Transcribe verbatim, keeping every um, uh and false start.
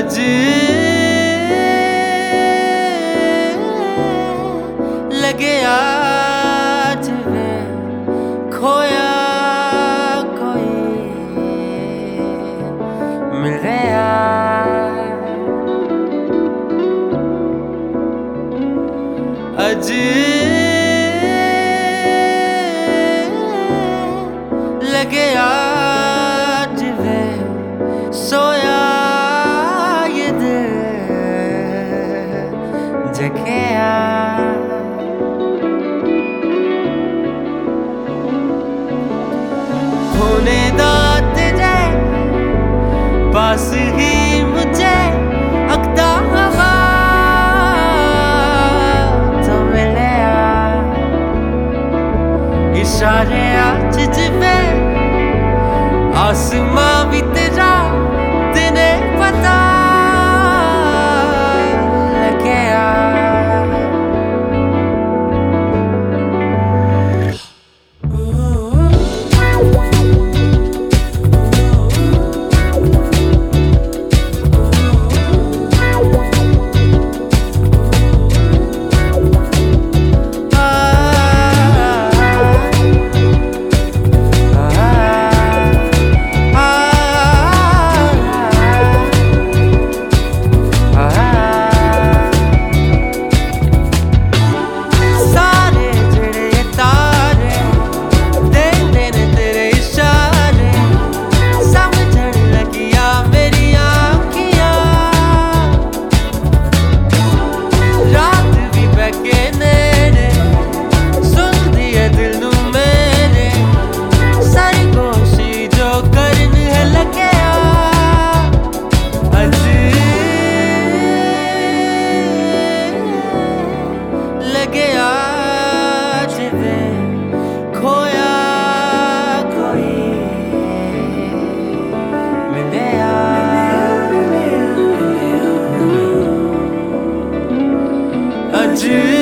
अज लगे आज वे खोया कोई मिल गया। अज लगे आज वे सोया ये दिल जगया। होने दात जाए पास ही मुझे अकदा हवा तो मिले इशारे आज जिवे आसमां भी तेरा तेने पता लगे। लगे आज वे खोया कोई मिले आज।